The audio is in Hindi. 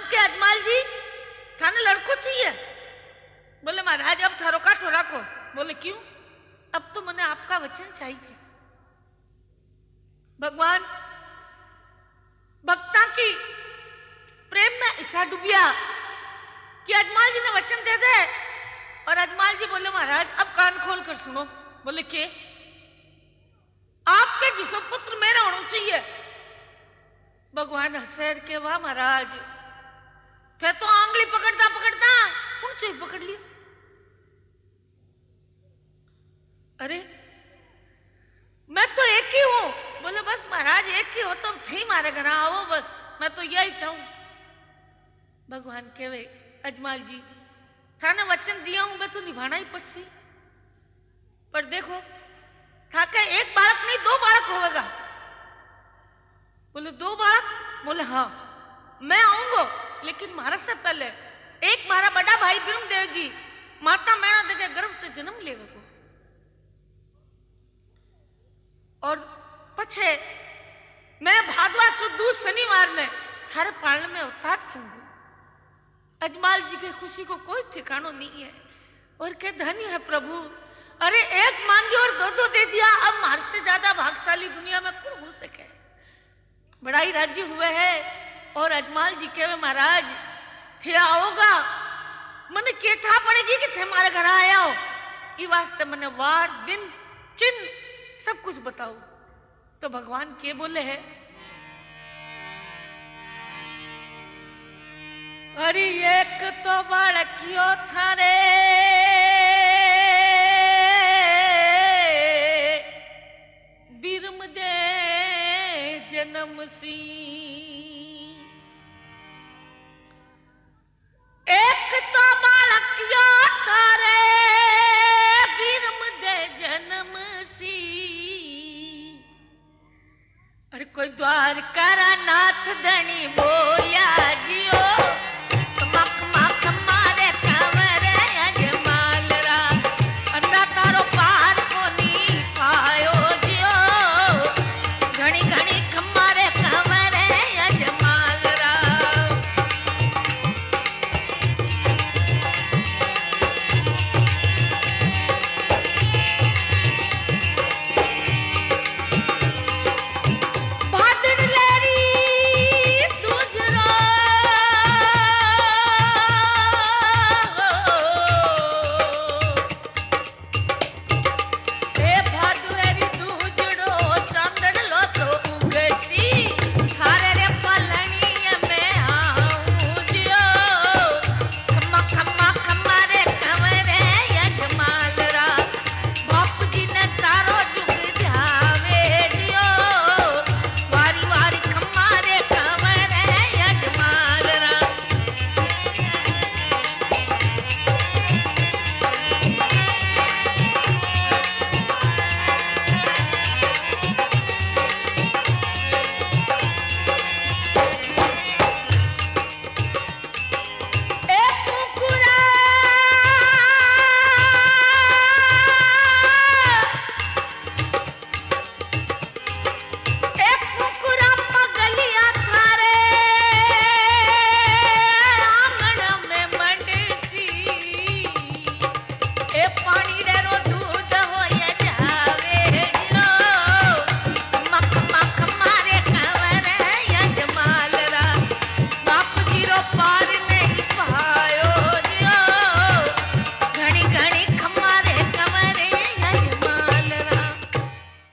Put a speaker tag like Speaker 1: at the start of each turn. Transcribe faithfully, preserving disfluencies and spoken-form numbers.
Speaker 1: के अजमाल जी थाने लड़को चाहिए? बोले महाराज अब थारो काठो राखो। बोले क्यों? अब तो मैंने आपका वचन चाहिए। भगवान भक्ता की प्रेम में ऐसा डूबिया कि अजमाल जी ने वचन दे दे। और अजमाल जी बोले महाराज अब कान खोल कर सुनो। बोले के? आपके जिसो पुत्र मेरा होना चाहिए। भगवान हसैर के वाह महाराज क्या तो आंगली पकड़ता पकड़ता कौन चाहिए पकड़ लिया। अरे मैं तो एक ही हूं। बोले बस महाराज एक ही हो तो थे मारे घर आओ बस मैं तो यही चाहूं। भगवान कहे अजमाल जी थाने वचन दिया हूं मैं तो निभाना ही पड़सी। पर देखो थाके एक बालक नहीं दो बालक होगा। बोले दो बालक? बोले हाँ मैं आऊंगा लेकिन महाराज से पहले एक मारा बड़ा भाई ब्रह्मदेव जी माता मैना देखे गर्भ से जन्म लेवे को और पछे मैं भादवा सुद शनिवार में थारे पालन में अवतार दूंगी। अजमाल जी की खुशी को कोई ठिकाना नहीं है और के धनी है प्रभु। अरे एक मांगी और दो दो दे दिया। अब मार से ज्यादा भाग्यशाली दुनिया में कौन हो सके। बड़ा ही राजी हुए है और अजमाल जी के महाराज थे आओगा मने केठा पड़ेगी कि थे हमारे घर आया हो। ये वास्ते मने वार दिन चिन्ह सब कुछ बताओ। तो भगवान के बोले है अरे एक तो बालकियो थारे बिरम दे जन्म सी